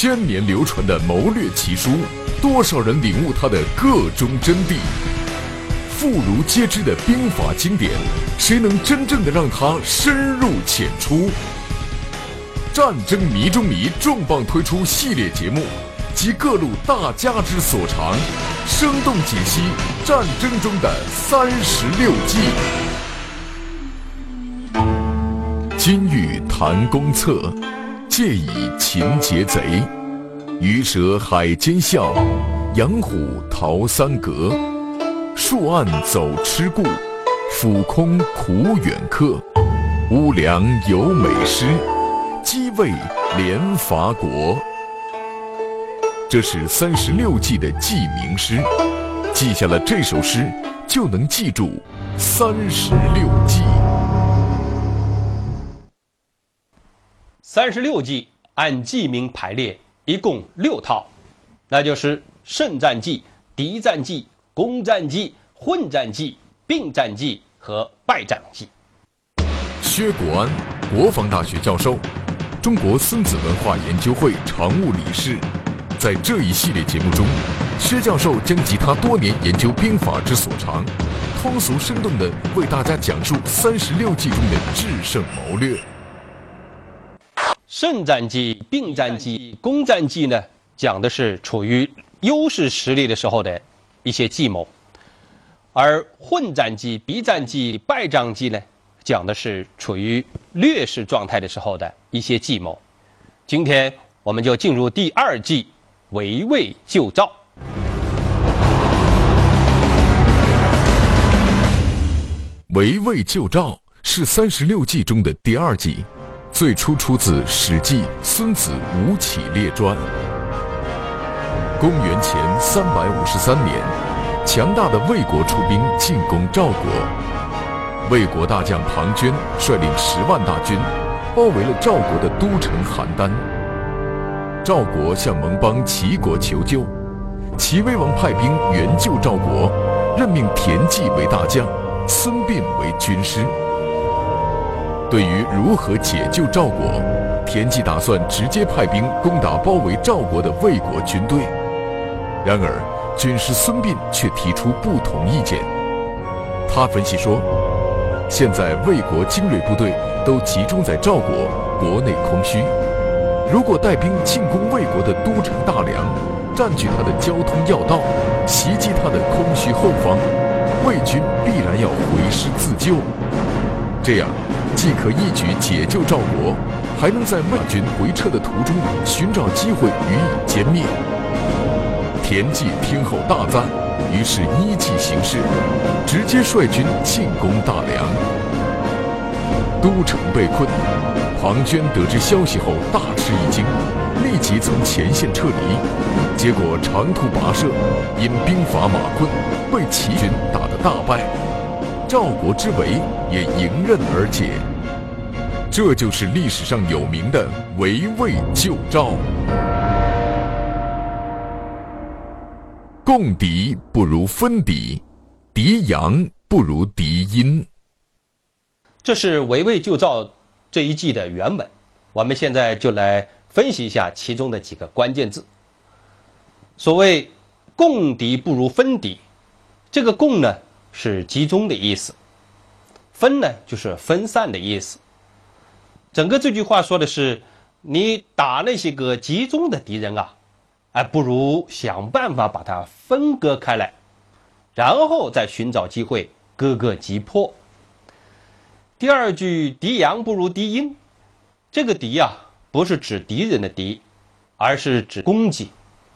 千年流传的谋略奇书，多少人领悟它的个中真谛？妇孺皆知的兵法经典，谁能真正的让它深入浅出？战争迷中迷重磅推出系列节目，集各路大家之所长，生动解析战争中的36计。金玉谈公策，借以擒劫贼；鱼蛇海间笑，养虎逃三阁。树暗走痴故，俯空苦远客。屋梁有美诗，鸡卫连伐国。这是36计的记名诗，记下了这首诗，就能记住36计。 36计按记名排列，一共6套，那就是胜战计、敌战计、攻战计、混战计、并战计和败战计。 薛国安，国防大学教授，中国孙子文化研究会常务理事。在这一系列节目中，薛教授将集他多年研究兵法之所长，通俗生动地为大家讲述36计中的制胜谋略。 胜战计、并战计、攻战计呢，讲的是处于优势实力的时候的一些计谋，而混战计、敌战计、败仗计呢，讲的是处于劣势状态的时候的一些计谋。今天我们就进入第2计，围魏救赵。 围魏救赵是36计中的第2计，最初出自《史记·孙子吴起列传》。公元前353年，强大的魏国出兵进攻赵国，魏国大将庞涓率领10万大军，包围了赵国的都城邯郸。赵国向盟邦齐国求救，齐威王派兵援救赵国，任命田忌为大将，孙膑为军师。对于如何解救赵国，田忌打算直接派兵攻打包围赵国的魏国军队。然而，军师孙膑却提出不同意见。他分析说，现在魏国精锐部队都集中在赵国，国内空虚。如果带兵进攻魏国的都城大梁，占据他的交通要道，袭击他的空虚后方，魏军必然要回师自救。这样，既可一举解救赵国，还能在魏军回撤的途中寻找机会予以歼灭。田忌听后大赞，于是依计行事，直接率军进攻大梁。都城被困，庞涓得知消息后大吃一惊，立即从前线撤离，结果长途跋涉，因兵乏马困，被齐军打得大败，赵国之围也迎刃而解。这就是历史上有名的围魏救赵。共敌不如分敌，敌阳不如敌阴。 这是围魏救赵这一计的原文，我们现在就来分析一下其中的几个关键字。所谓共敌不如分敌，这个共呢是集中的意思，分呢就是分散的意思。整个这句话说的是，你打那些个集中的敌人啊，不如想办法把它分割开来，然后再寻找机会各个击破。第2句敌阳不如敌阴，这个敌啊不是指敌人的敌，而是指攻击。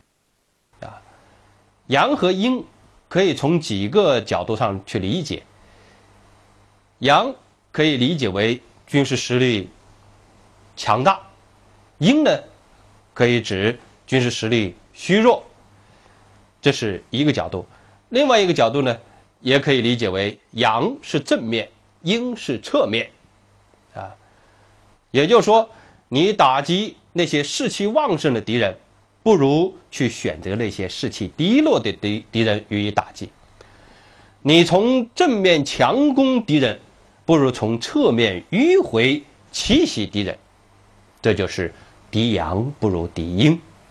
阳和阴可以从几个角度上去理解。阳可以理解为军事实力强大，阴呢可以指军事实力虚弱，这是一个角度。另外一个角度呢，也可以理解为阳是正面，阴是侧面，也就是说，你打击那些士气旺盛的敌人，不如去选择那些士气低落的敌人予以打击。你从正面强攻敌人，不如从侧面迂回奇袭敌人。这就是敌阳不如敌阴。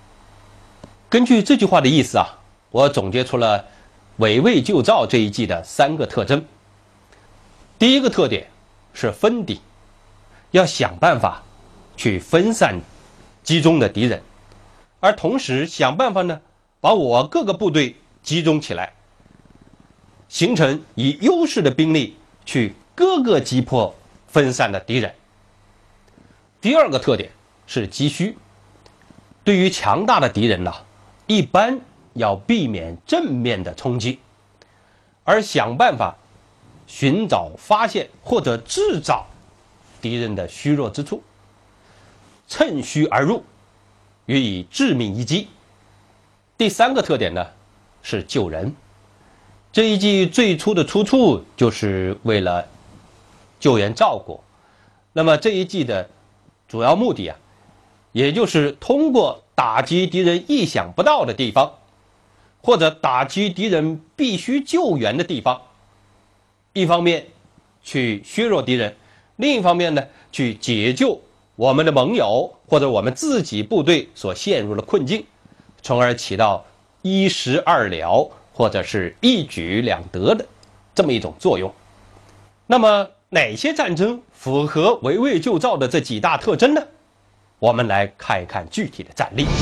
根据这句话的意思啊，我总结出了围魏救赵这一计的3个特征。第一个特点是分敌，要想办法去分散集中的敌人，而同时想办法呢，把我各个部队集中起来，形成以优势的兵力去各个击破分散的敌人。第二个特点是急需，对于强大的敌人呢，一般要避免正面的冲击，而想办法寻找、发现或者制造敌人的虚弱之处，趁虚而入，予以致命一击。第3个特点呢是救人。这一计最初的出处就是为了救援赵国，那么这一计的主要目的啊，也就是通过打击敌人意想不到的地方，或者打击敌人必须救援的地方，一方面去削弱敌人，另一方面呢，去解救我们的盟友或者我们自己部队所陷入的困境，从而起到一石二鸟或者是一举两得的这么一种作用。那么哪些战争符合围魏救赵的这几大特征呢？我们来看一看具体的战例。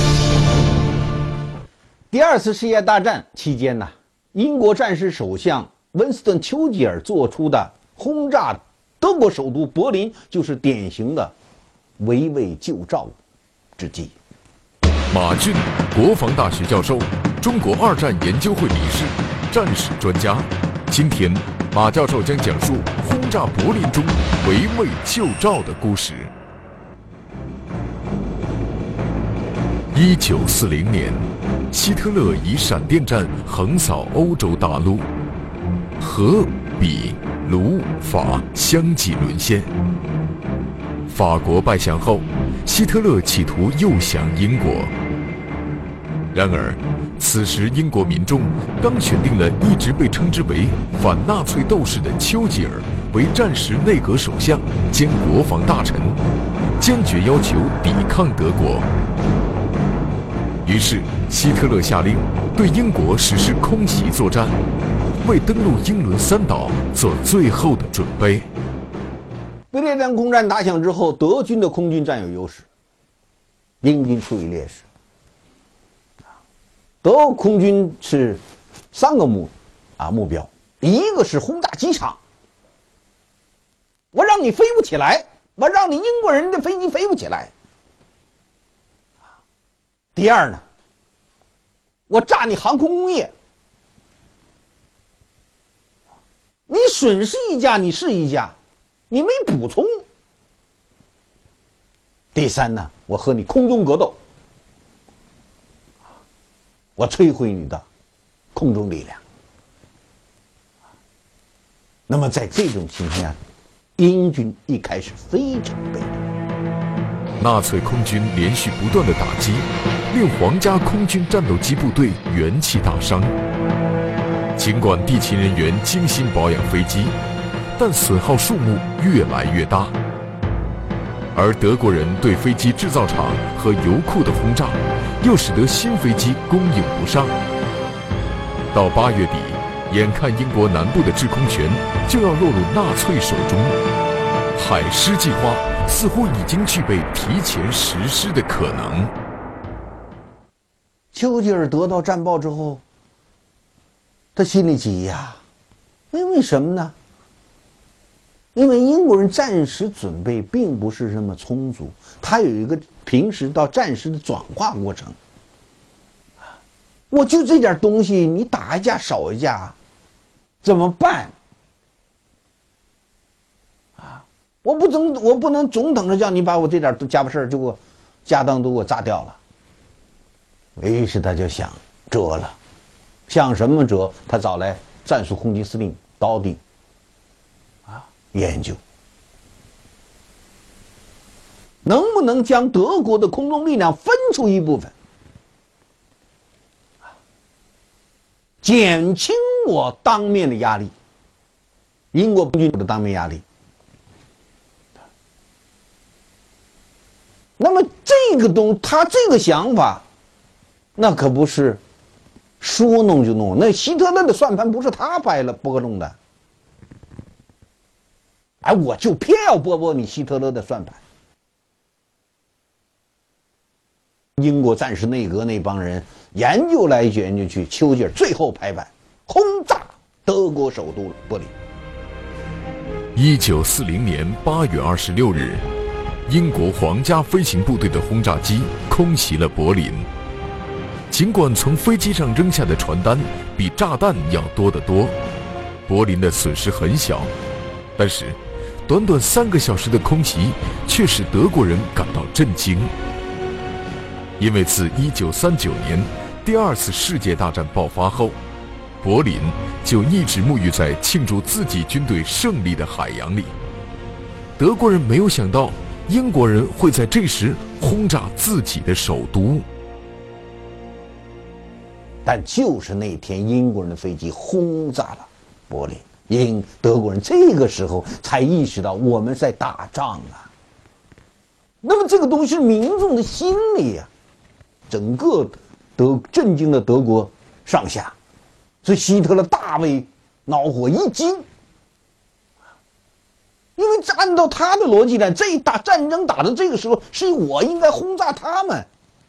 第2次世界大战期间呢，英国战时首相温斯顿·丘吉尔做出的轰炸德国首都柏林，就是典型的围魏救赵之计。 马俊，国防大学教授，中国2战研究会理事，战史专家。今天，马教授将讲述轰炸柏林中围魏救赵的故事。1940年，希特勒以闪电战横扫欧洲大陆，荷、比、卢、法相继沦陷。法国败降后，希特勒企图诱降英国。然而，此时英国民众刚选定了一直被称之为反纳粹斗士的丘吉尔为战时内阁首相兼国防大臣，坚决要求抵抗德国。于是，希特勒下令对英国实施空袭作战，为登陆英伦三岛做最后的准备。 不列颠空战打响之后，德军的空军占有优势，英军处于劣势。德国空军是3个目标，一个是轰炸机场，我让你飞不起来，我让你英国人的飞机飞不起来。第2呢，我炸你航空工业，你损失一架你是一架，你没补充。第3呢，我和你空中格斗，我摧毁你的空中力量。那么在这种情况下，英军一开始非常被动。 纳粹空军连续不断的打击，令皇家空军战斗机部队元气大伤。尽管地勤人员精心保养飞机，但损耗数目越来越大。而德国人对飞机制造厂和油库的轰炸，又使得新飞机供应不上。到8月底，眼看英国南部的制空权就要落入纳粹手中，海狮计划似乎已经具备提前实施的可能。 丘吉尔得到战报之后，他心里急呀，因为什么呢？因为英国人战时准备并不是那么充足，他有一个平时到战时的转化过程。我就这点东西，你打一架少一架，怎么办？我不能总等着叫你把我这点家伙事儿就给我家当都给我炸掉了。于是他就想辙了，想什么辙？他找来战术空军司令刀丁研究，能不能将德国的空中力量分出一部分，减轻我当面的压力，英国空军的当面压力。那么他这个想法那可不是说弄就弄，那希特勒的算盘不是他拨弄的。哎，我就偏要拨你希特勒的算盘。英国战时内阁那帮人研究来研究去，丘吉尔最后拍板轰炸德国首都柏林。 1940年8月26日，英国皇家飞行部队的轰炸机空袭了柏林。尽管从飞机上扔下的传单比炸弹要多得多，柏林的损失很小，但是短短3个小时的空袭却使德国人感到震惊。因为自1939年第2次世界大战爆发后，柏林就一直沐浴在庆祝自己军队胜利的海洋里。德国人没有想到英国人会在这时轰炸自己的首都。 但就是那天，英国人的飞机轰炸了柏林，德国人这个时候才意识到我们在打仗啊。那么这个东西是民众的心理啊，整个震惊了德国上下，所以希特勒大为恼火一惊，因为按照他的逻辑呢，这打战争打到这个时候，是我应该轰炸他们，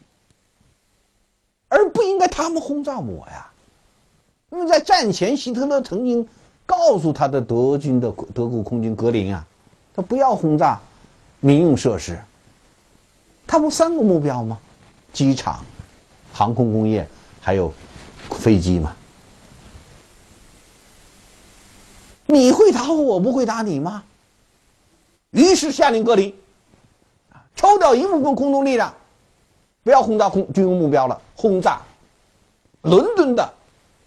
而不应该他们轰炸我呀。那么在战前，希特勒曾经告诉他的德国空军格林啊，他不要轰炸民用设施。他不3个目标吗？机场、航空工业还有飞机嘛。你会打我不会打你吗？于是下令格林抽调一部分空中力量，不要轰炸军用目标了，轰炸伦敦的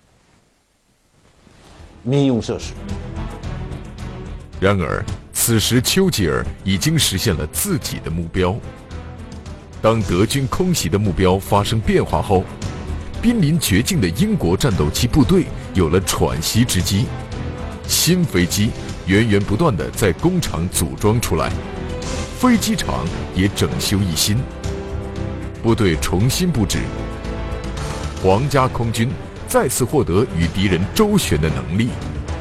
民用设施。 然而此时丘吉尔已经实现了自己的目标。当德军空袭的目标发生变化后，濒临绝境的英国战斗机部队有了喘息之机，新飞机源源不断地在工厂组装出来，飞机场也整修一新，部队重新布置，皇家空军再次获得与敌人周旋的能力。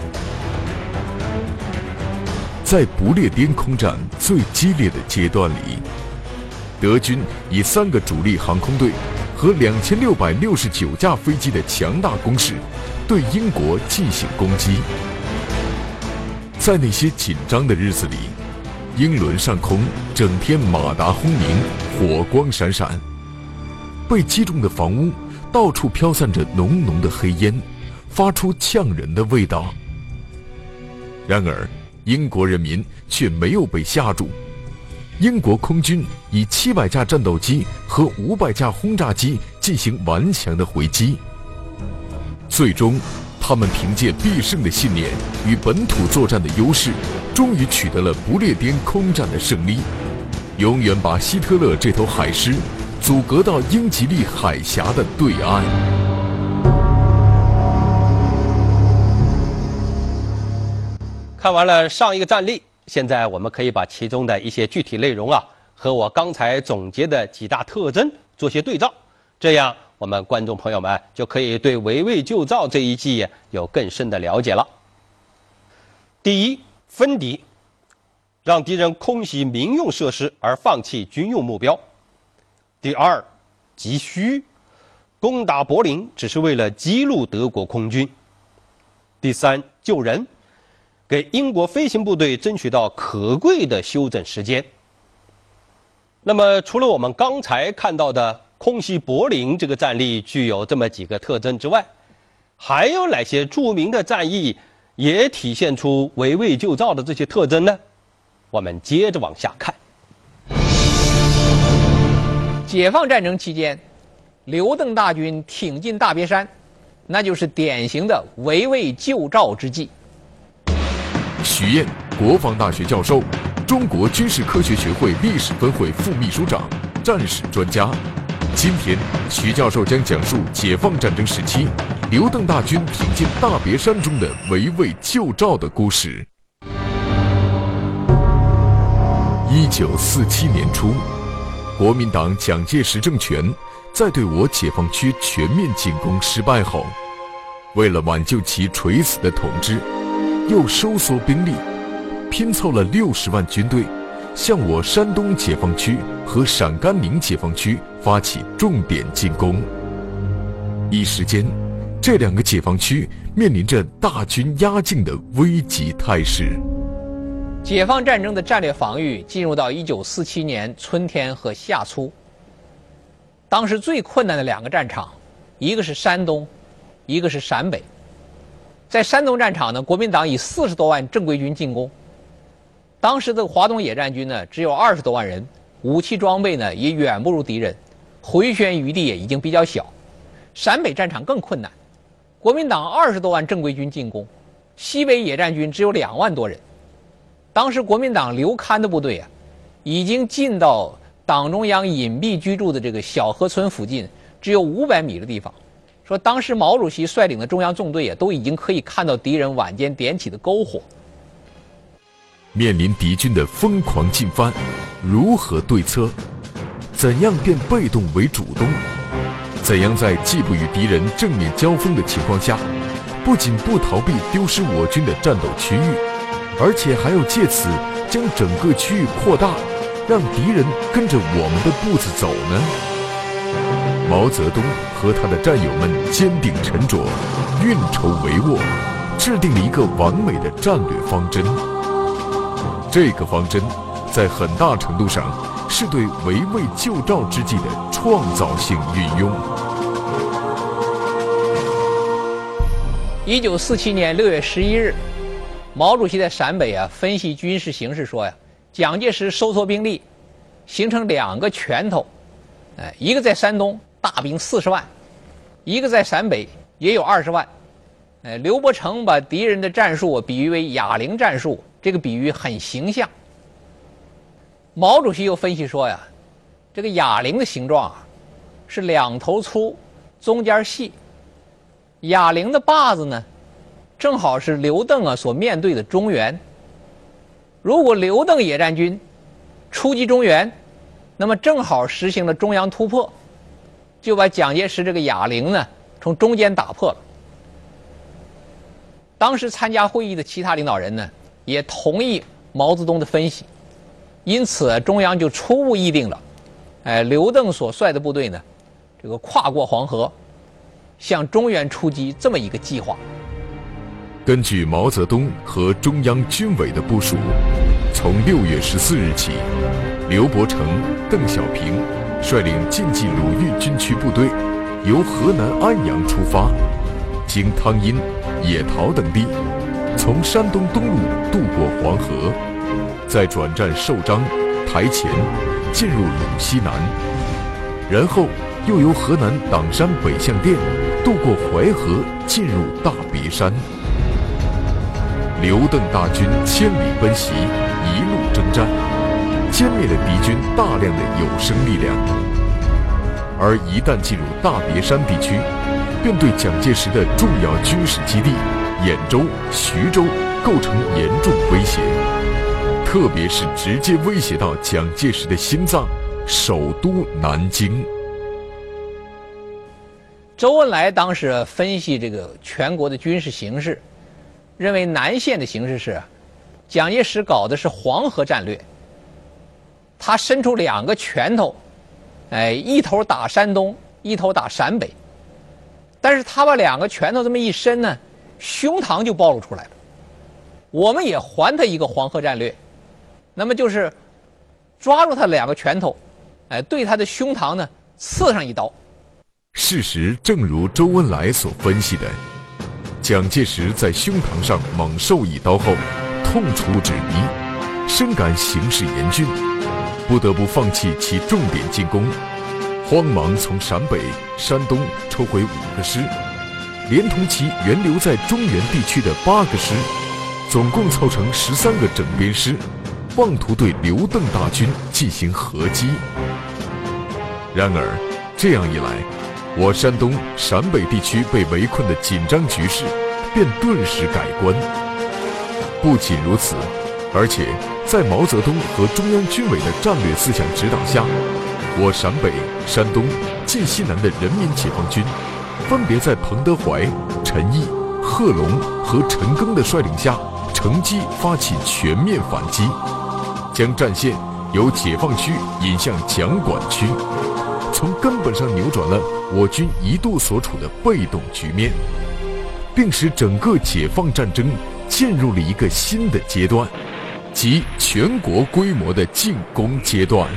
在不列颠空战最激烈的阶段里，德军以3个主力航空队和2669架飞机的强大攻势，对英国进行攻击。在那些紧张的日子里，英伦上空整天马达轰鸣，火光闪闪，被击中的房屋到处飘散着浓浓的黑烟，发出呛人的味道。然而英国人民却没有被吓住，英国空军以700架战斗机和500架轰炸机进行顽强的回击，最终他们凭借必胜的信念与本土作战的优势，终于取得了不列颠空战的胜利，永远把希特勒这头海狮阻隔到英吉利海峡的对岸。 看完了上一个战例，现在我们可以把其中的一些具体内容和我刚才总结的几大特征做些对照，这样我们观众朋友们就可以对围魏救赵这一计有更深的了解了。第一，分敌，让敌人空袭民用设施而放弃军用目标。第二，急需，攻打柏林只是为了激怒德国空军。第三，救人，给英国飞行部队争取到可贵的休整时间。那么除了我们刚才看到的空袭柏林这个战例具有这么几个特征之外，还有哪些著名的战役也体现出围魏救赵的这些特征呢？我们接着往下看。 解放战争期间，刘邓大军挺进大别山，那就是典型的围魏救赵之计。 徐燕，国防大学教授，中国军事科学学会历史分会副秘书长，战史专家。今天，徐教授将讲述解放战争时期刘邓大军挺进大别山中的围魏救赵的故事。1947年初，国民党蒋介石政权在对我解放区全面进攻失败后，为了挽救其垂死的统治，又收缩兵力，拼凑了60万军队，向我山东解放区和陕甘宁解放区发起重点进攻。一时间，这2个解放区面临着大军压境的危急态势。 解放战争的战略防御进入到1947年春天和夏初。当时最困难的2个战场，一个是山东，一个是陕北。在山东战场呢，国民党以40多万正规军进攻。当时的华东野战军呢，只有20多万人，武器装备呢也远不如敌人，回旋余地也已经比较小。陕北战场更困难，国民党20多万正规军进攻，西北野战军只有2万多人。当时国民党刘戡的部队啊，已经进到党中央隐蔽居住的这个小河村附近，只有500米的地方。说当时毛主席率领的中央纵队都已经可以看到敌人晚间点起的篝火。 面临敌军的疯狂进犯，如何对策？怎样变被动为主动？怎样在既不与敌人正面交锋的情况下，不仅不逃避丢失我军的战斗区域，而且还要借此将整个区域扩大，让敌人跟着我们的步子走呢？毛泽东和他的战友们坚定沉着，运筹帷幄，制定了一个完美的战略方针。这个方针在很大程度上是对围魏救赵之计的创造性运用。 1947年6月11日，毛主席在陕北分析军事形势说蒋介石收缩兵力，形成2个拳头，一个在山东大兵40万，一个在陕北也有20万。刘伯承把敌人的战术比喻为哑铃战术，这个比喻很形象。毛主席又分析说这个哑铃的形状是2头粗，中间细。哑铃的把子呢，正好是刘邓所面对的中原。如果刘邓野战军出击中原，那么正好实行了中央突破，就把蒋介石这个哑铃呢从中间打破了。当时参加会议的其他领导人呢，也同意毛泽东的分析，因此中央就初步议定了，刘邓所率的部队呢，这个跨过黄河，向中原出击这么一个计划。 根据毛泽东和中央军委的部署，从6月14日起，刘伯承、邓小平率领晋冀鲁豫军区部队，由河南安阳出发，经汤阴、野桃等地，从山东东路渡过黄河，再转战寿张、台前，进入鲁西南，然后又由河南党山北向店渡过淮河，进入大别山。刘邓大军千里奔袭，一路征战，歼灭了敌军大量的有生力量。而一旦进入大别山地区，便对蒋介石的重要军事基地兖州、徐州构成严重威胁，特别是直接威胁到蒋介石的心脏首都南京。 周恩来当时分析这个全国的军事形势，认为南线的形势是蒋介石搞的是黄河战略，他伸出2个拳头，一头打山东，一头打陕北，但是他把2个拳头这么一伸呢，胸膛就暴露出来了。我们也还他一个黄河战略，那么就是抓住他2个拳头，对他的胸膛呢刺上一刀。 事实正如周恩来所分析的，蒋介石在胸膛上猛受一刀后，痛楚指迷，深感形势严峻，不得不放弃其重点进攻，慌忙从陕北、山东抽回5个师，连同其原留在中原地区的8个师，总共凑成13个整编师，妄图对刘邓大军进行合击。然而，这样一来，我山东、陕北地区被围困的紧张局势便顿时改观。不仅如此，而且在毛泽东和中央军委的战略思想指导下， 我陕北、山东、晋西南的人民解放军，分别在彭德怀、陈毅、贺龙和陈赓的率领下，乘机发起全面反击，将战线由解放区引向蒋管区，从根本上扭转了我军一度所处的被动局面，并使整个解放战争进入了一个新的阶段，即全国规模的进攻阶段。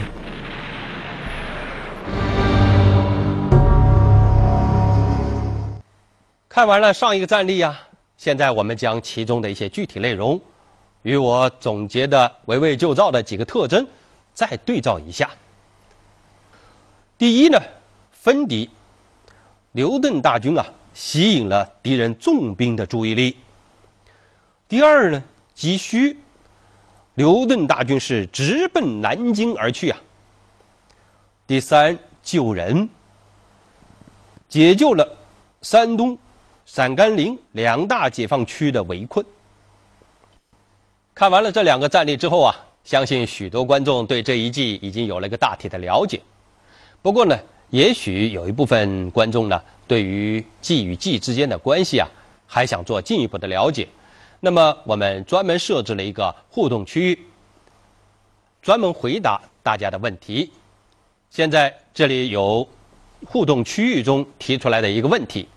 看完了上一个战例啊，现在我们将其中的一些具体内容与我总结的围魏救赵的几个特征再对照一下。第一呢，分敌，刘邓大军啊吸引了敌人重兵的注意力。第二呢，急需，刘邓大军是直奔南京而去啊。第三，救人，解救了山东、陕甘宁两大解放区的围困。看完了这两个战例之后啊，相信许多观众对这一计已经有了一个大体的了解。不过呢，也许有一部分观众呢，对于计与计之间的关系啊，还想做进一步的了解。那么我们专门设置了一个互动区域，专门回答大家的问题。现在这里有互动区域中提出来的一个问题：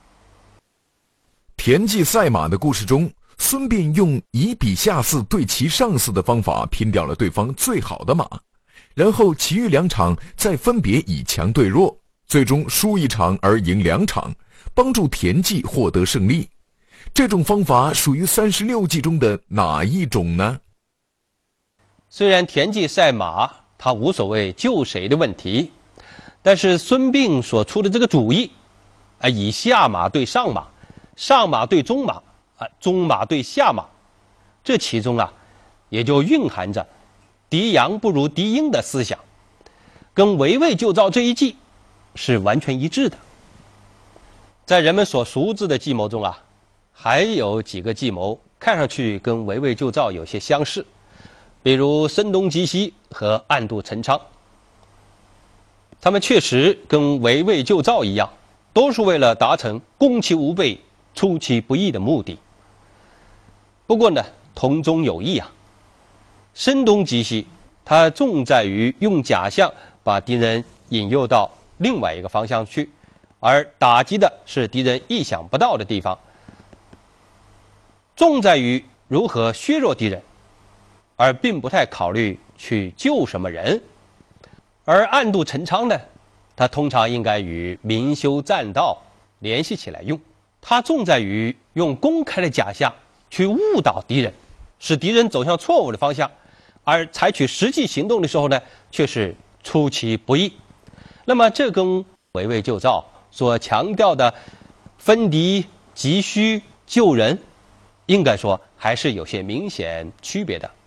田忌赛马的故事中，孙膑用以比下驷对其上驷的方法拼掉了对方最好的马，然后其余两场再分别以强对弱，最终输一场而赢两场，帮助田忌获得胜利。这种方法属于36计中的哪一种呢？ 虽然田忌赛马他无所谓救谁的问题，但是孙膑所出的这个主意以下马对上马，上马对中马，中马对下马，这其中啊也就蕴含着敌阳不如敌阴的思想，跟围魏救赵这一计是完全一致的。在人们所熟知的计谋中啊，还有几个计谋看上去跟围魏救赵有些相似，比如声东击西和暗度陈仓，他们确实跟围魏救赵一样，都是为了达成攻其无备、出其不意的目的。不过呢，同中有异啊。声东击西，它重在于用假象把敌人引诱到另外一个方向去，而打击的是敌人意想不到的地方。重在于如何削弱敌人，而并不太考虑去救什么人。而暗度陈仓呢，它通常应该与明修栈道联系起来用。它重在于用公开的假象去误导敌人，使敌人走向错误的方向，而采取实际行动的时候呢，却是出其不意。那么这跟围魏救赵所强调的分敌、急需、救人，应该说还是有些明显区别的。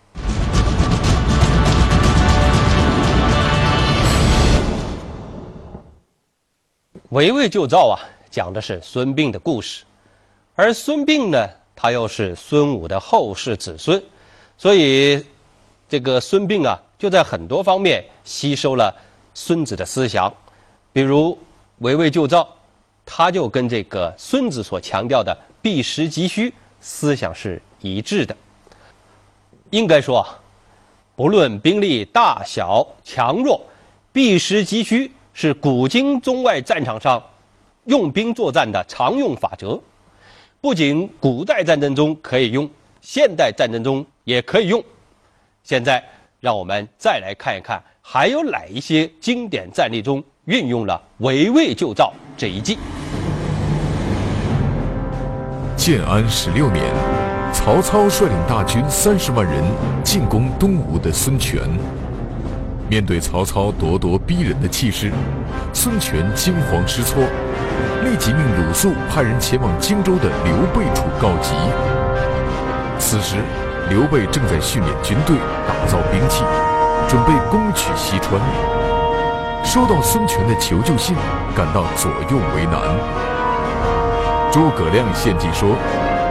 围魏救赵啊，讲的是孙膑的故事，而孙膑呢，他又是孙武的后世子孙，所以这个孙膑啊，就在很多方面吸收了孙子的思想，比如围魏救赵，他就跟这个孙子所强调的避实击虚思想是一致的。应该说啊，不论兵力大小强弱，避实击虚是古今中外战场上用兵作战的常用法则，不仅古代战争中可以用，现代战争中也可以用。现在让我们再来看一看，还有哪一些经典战例中运用了围魏救赵这一计。 建安16年，曹操率领大军30万人进攻东吴的孙权。面对曹操咄咄逼人的气势，孙权惊慌失措，立即命鲁肃派人前往荆州的刘备处告急。此时刘备正在训练军队，打造兵器，准备攻取西川。收到孙权的求救信，感到左右为难。诸葛亮献计说，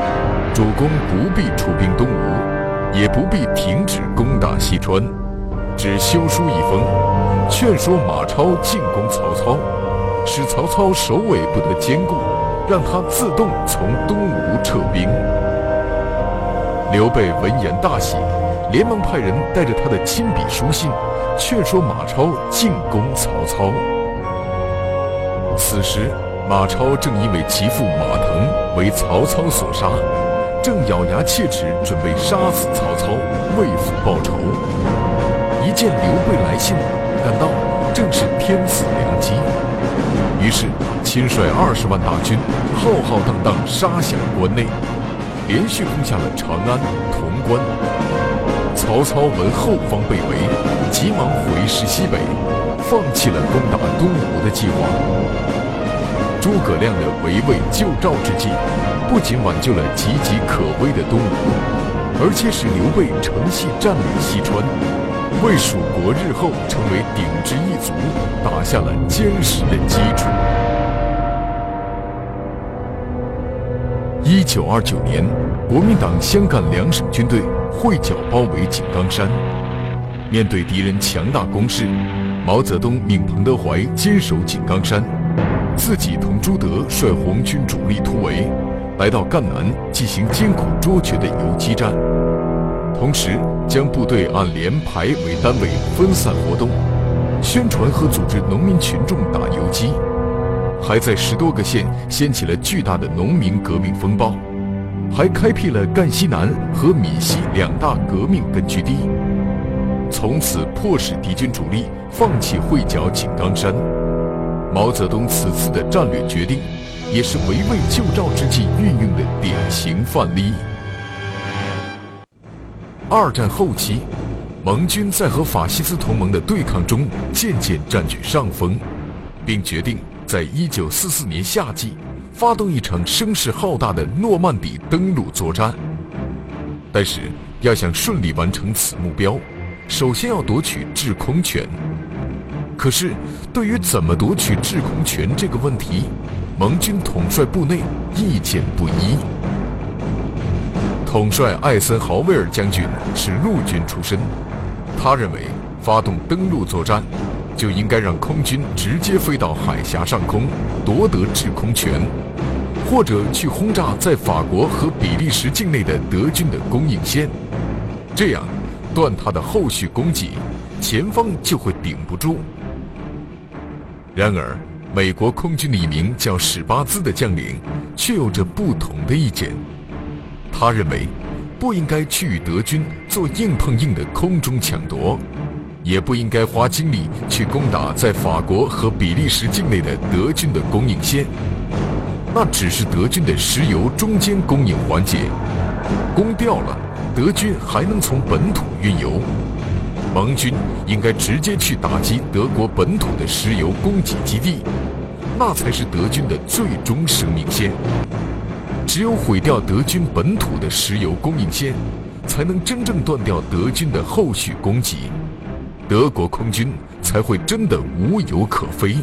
主公不必出兵东吴，也不必停止攻打西川， 只修书一封，劝说马超进攻曹操，使曹操首尾不得兼顾，让他自动从东吴撤兵。刘备闻言大喜，连忙派人带着他的亲笔书信，劝说马超进攻曹操。此时，马超正因为其父马腾为曹操所杀，正咬牙切齿，准备杀死曹操，为父报仇。一见刘备来信，感到正是天赐良机，于是亲率20万大军，浩浩荡荡杀向关内，连续攻下了长安、潼关。曹操闻后方被围，急忙回师西北，放弃了攻打东吴的计划。诸葛亮的围魏救赵之计，不仅挽救了岌岌可危的东吴，而且使刘备乘隙占领西川，为蜀国日后成为鼎之一族打下了坚实的基础。1929年，国民党湘赣2省军队会剿包围井冈山。面对敌人强大攻势，毛泽东命彭德怀坚守井冈山，自己同朱德率红军主力突围，来到赣南进行艰苦卓绝的游击战，同时将部队按连排为单位分散活动，宣传和组织农民群众打游击，还在10多个县掀起了巨大的农民革命风暴，还开辟了赣西南和闽西2大革命根据地，从此迫使敌军主力放弃会剿井冈山。毛泽东此次的战略决定，也是围魏救赵之际运用的典型范例。2战后期，盟军在和法西斯同盟的对抗中渐渐占据上风，并决定在1944年夏季发动一场声势浩大的诺曼底登陆作战。但是，要想顺利完成此目标，首先要夺取制空权。可是，对于怎么夺取制空权这个问题，盟军统帅部内意见不一。统帅艾森豪威尔将军是陆军出身，他认为发动登陆作战，就应该让空军直接飞到海峡上空，夺得制空权，或者去轰炸在法国和比利时境内的德军的供应线，这样断他的后续供给，前方就会顶不住。然而，美国空军的一名叫史巴兹的将领却有着不同的意见。他认为，不应该去与德军做硬碰硬的空中抢夺，也不应该花精力去攻打在法国和比利时境内的德军的供应线，那只是德军的石油中间供应环节，攻掉了，德军还能从本土运油。盟军应该直接去打击德国本土的石油供给基地，那才是德军的最终生命线。只有毁掉德军本土的石油供应线，才能真正断掉德军的后续供给，德国空军才会真的无油可飞。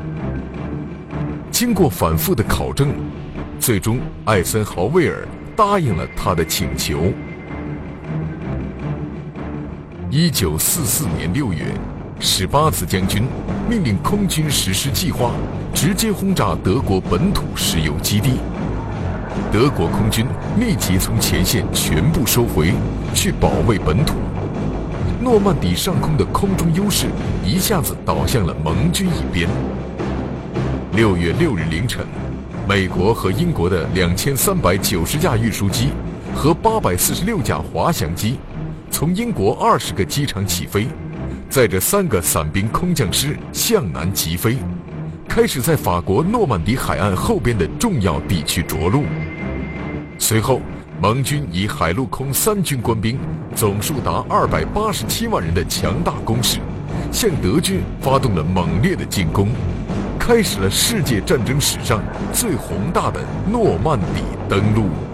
经过反复的考证，最终艾森豪威尔答应了他的请求。1944年6月，史巴兹将军命令空军实施计划，直接轰炸德国本土石油基地。德国空军立即从前线全部收回，去保卫本土。诺曼底上空的空中优势一下子倒向了盟军一边。6月6日凌晨，美国和英国的2390架运输机和846架滑翔机从英国20个机场起飞，载着3个伞兵空降师向南疾飞，开始在法国诺曼底海岸后边的重要地区着陆。随后，盟军以海陆空3军官兵总数达287万人的强大攻势，向德军发动了猛烈的进攻，开始了世界战争史上最宏大的诺曼底登陆。